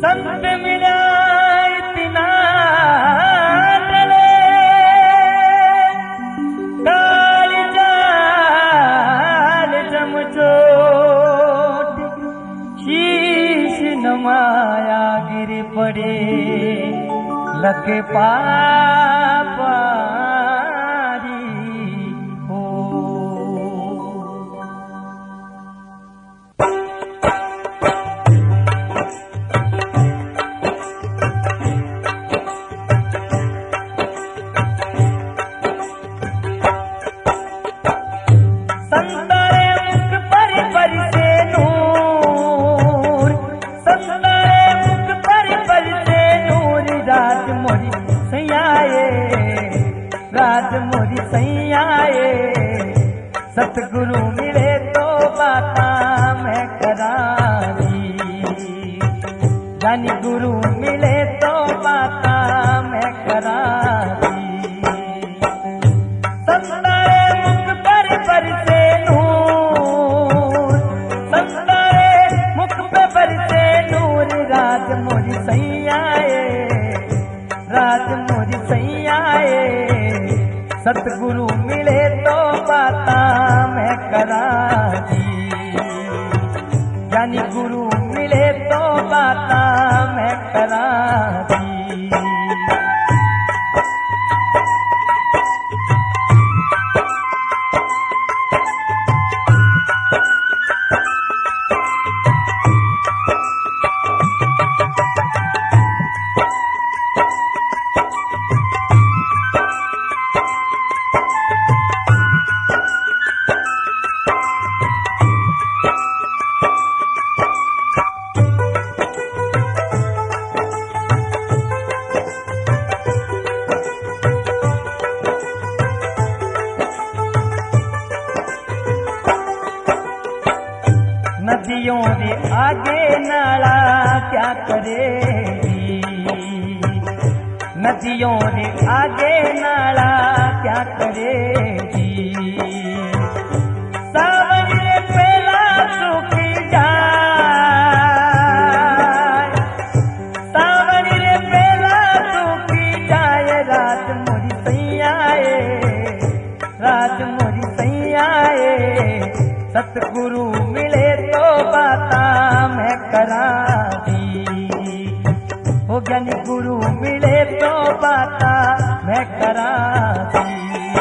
संत मिला इतना डले, काल जाल जमचोट, शीश नमाया गिर पड़े, लगे पापारी हो। संतारे मुख पर बरसे नूर, संतारे मुख पर बरसे नूर, राज मोरी सैयाए, राज मोरी सैयाए, सतगुरु मिले तो बाता मैं करारी, जानी गुरु मिले तो बाता मैं करारी। संतारे मुख पर बरसे नूर, संतारे मुख पे बरसे नूर, राज मोरी सैयाए, राज मोरी सैयाए, सतगुरु मिले तो बाता मैं करारी, यानी गुरु मिले तो बाता मैं करारी। नदियों के आगे नाला क्या करेगी, नदियों के आगे नाला क्या करेगी, सावन रे पहला सूखी जाए, सावन रे पहला सूखी जाए, रात मोरी सैयाए, रात मोरी सैयाए, सतगुरु मिले तो बाता मैं करारी, हो ज्ञानी गुरु मिले तो बाता मैं करारी।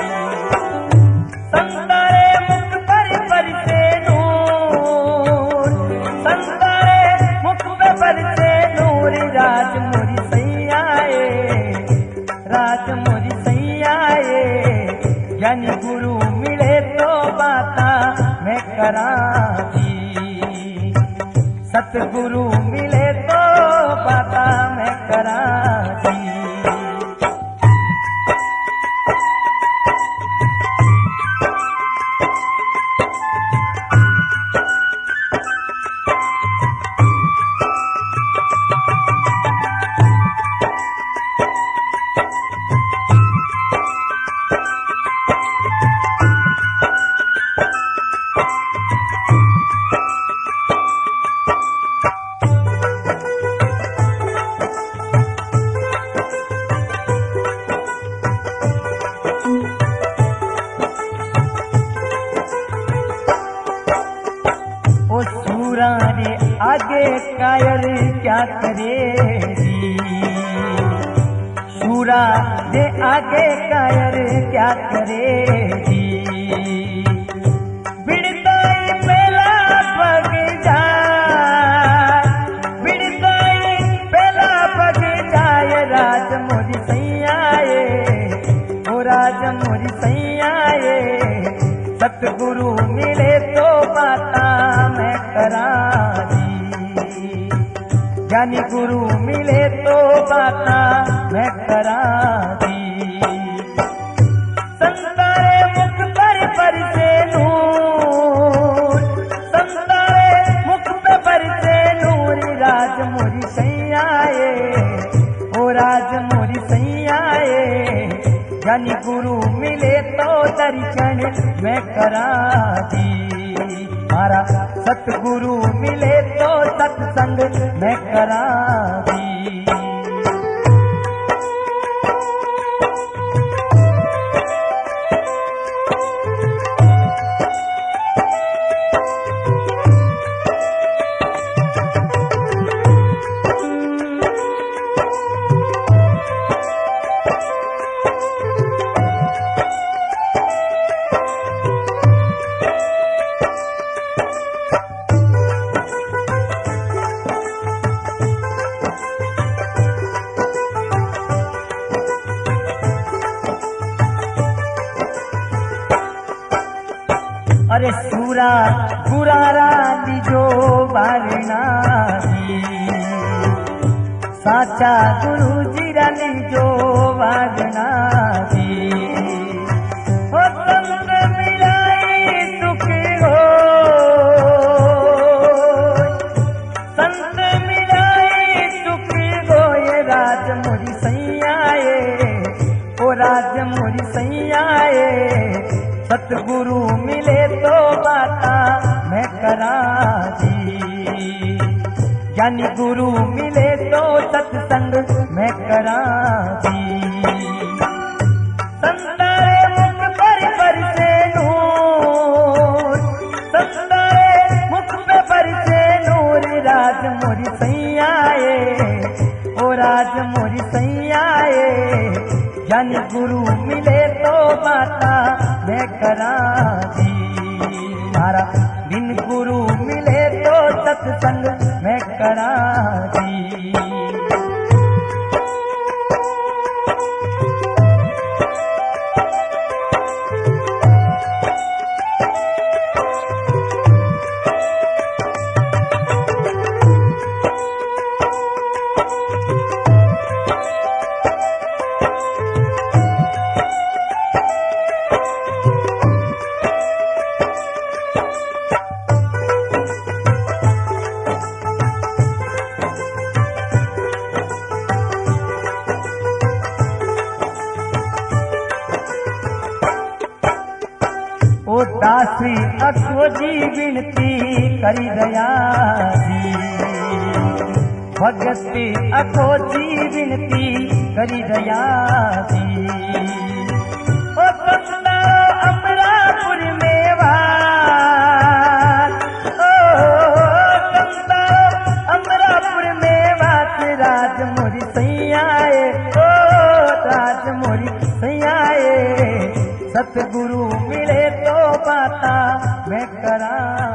संतारे मुख पर बरसे नूर, संतारे मुख पे बरसे नूर, राज मोरी सैयाए, राज मोरी सैयाए, ज्ञानी गुरु मिले तो बाता मैं करारी, सतगुरु मिले तो बाता मैं करारी। रे आगे कायर क्या करेगी, शूरा दे आगे कायर क्या करेगी, बिड़ताई पहला पग जाए, बिड़ताई पहला पग जाए, राज मोरी सैयाए, ओ राज मोरी सैयाए, सतगुरु मिले तो बाता मैं करारी, ज्ञानी गुरु मिले तो बाता मैं करारी। संतारे मुख पर बरसे नूर, संतारे मुख पे बरसे नूर, राज मोरी सैयाए, ओ राज मोरी सैयाए, ज्ञानी गुरु मिले तो दर्शन मैं करारी, मारा सतगुरु मिले तो सत्संग मैं करारी। बुरा बुरारा लीजो बारना साचा गुरु जी रा लीजो बारना हो संग मिलाई सुख हो संत मिलाई सुख हो ये राज मोरी सैयाए ओ राज मोरी सैयाए सतगुरु मिले तो बाता मैं करा जी ज्ञानी गुरु मिले तो सत्संग मैं करा जी संतारे मुख पर से नूर संतारे मुख पर से नूर राज मोरी सैयाए ओ राज मोरी सैयाए ज्ञानी गुरु मिले तो बाता मैं करा जी मारा बिन गुरु मिले तो सत्संग मैं करा जी दासी अखो जी विनती करी दया जी भगती अखो जी विनती करी दया जी ओ संता अमरापुर मेवा ओ संता अमरापुर मेवा राज मोरी सैयाए ओ राज मोरी सैयाए सतगुरु मिले तो बाता मैं करा